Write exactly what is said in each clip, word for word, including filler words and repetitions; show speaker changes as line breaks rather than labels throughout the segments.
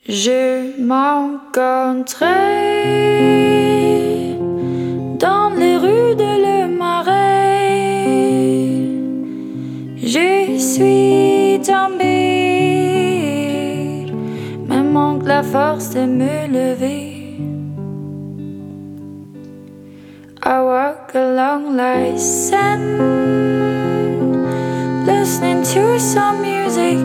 Je m'encontrais dans les rues de Le Marais. Je suis tombée, me manque la force de me lever. I walk along like sand, listening to some music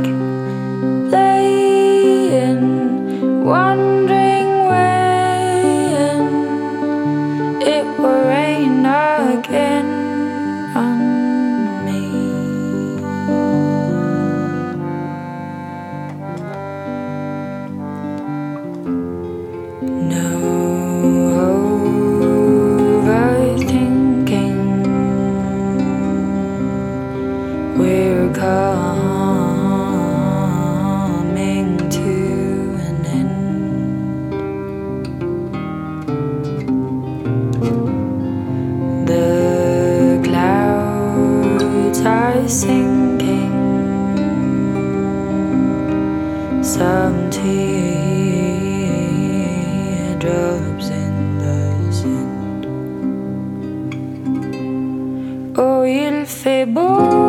playing, wondering when it will rain again on me. No overthinking, we're coming to an end. The clouds are sinking, some teardrops in the sand. Oh, il fait beau